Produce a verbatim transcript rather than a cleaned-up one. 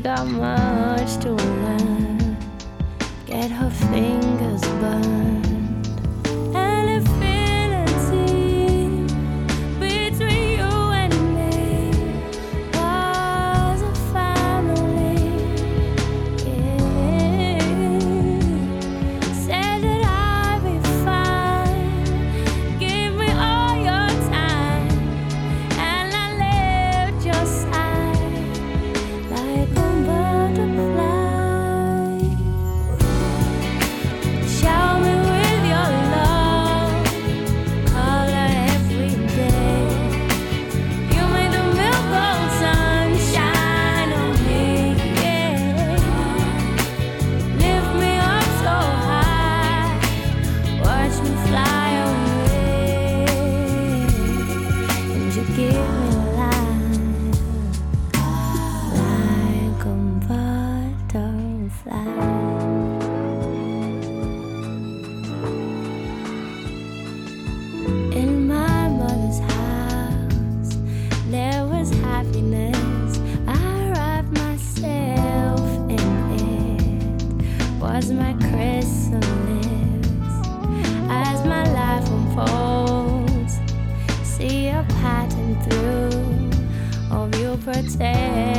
got much to learn. Get her fingers burned. And if infinity between you and me was a family, yeah. Said that I'd be fine. Give me all your time, and I left your side like a butterfly. Shower me with your love, color every day. You made the milk of sunshine on me, yeah. Lift me up so high, watch me fly away, and you give me life like a butterfly. In my mother's house, there was happiness. I wrapped myself in it. Was my chrysalis. As my life unfolds, see a pattern through of your protection.